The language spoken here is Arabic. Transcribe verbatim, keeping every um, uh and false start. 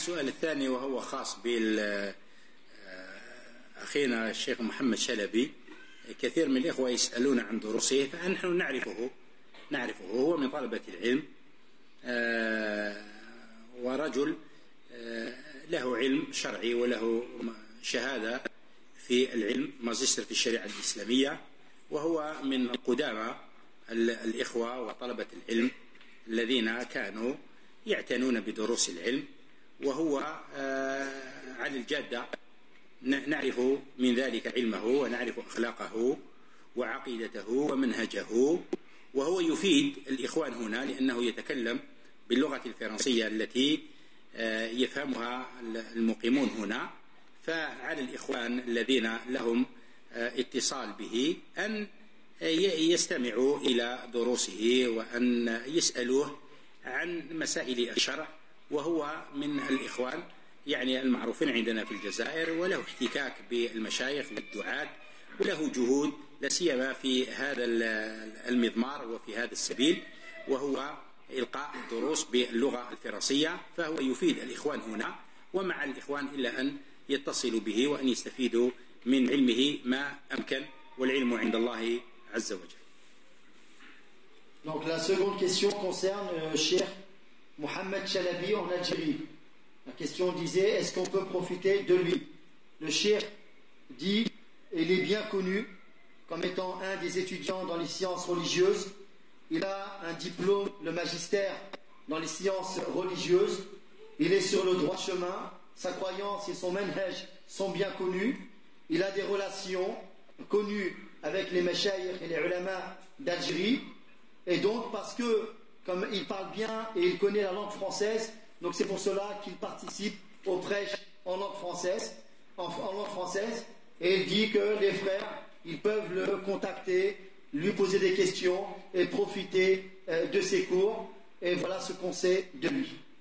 السؤال الثاني وهو خاص بأخينا الشيخ محمد شلبي. كثير من الإخوة يسألون عن دروسه، فنحن نعرفه نعرفه هو من طلبة العلم، ورجل له علم شرعي وله شهادة في العلم، ماجستير في الشريعة الإسلامية، وهو من قدامى الإخوة وطلبة العلم الذين كانوا يعتنون بدروس العلم، وهو على الجادة. نعرف من ذلك علمه ونعرف أخلاقه وعقيدته ومنهجه، وهو يفيد الإخوان هنا لأنه يتكلم باللغة الفرنسية التي يفهمها المقيمون هنا. فعلى الإخوان الذين لهم اتصال به أن يستمعوا إلى دروسه وأن يسألوه عن مسائل الشرع، وهو من الإخوان يعني المعروفين عندنا في الجزائر، وله احتكاك بالمشايخ والدعاة، وله جهود لا سيما في هذا المضمار وفي هذا السبيل، وهو إلقاء الدروس باللغة الفرنسية. فهو يفيد الإخوان هنا، ومع الإخوان إلا أن يتصلوا به وأن يستفيدوا من علمه ما أمكن، والعلم عند الله عز وجل. Donc la seconde question concerne euh, Cheikh Mohamed Chalabi en Algérie. La question disait, est-ce qu'on peut profiter de lui? Le Cheikh dit, et il est bien connu comme étant un des étudiants dans les sciences religieuses. Il a un diplôme, le magistère dans les sciences religieuses. Il est sur le droit chemin. Sa croyance et son manhaj sont bien connus. Il a des relations connues avec les mashayikh et les ulama d'Algérie. Et donc, parce que, comme il parle bien et il connaît la langue française, donc c'est pour cela qu'il participe aux prêches en langue française, en, en langue française. Et il dit que les frères, ils peuvent le contacter, lui poser des questions et profiter euh, de ses cours. Et voilà ce qu'on sait de lui.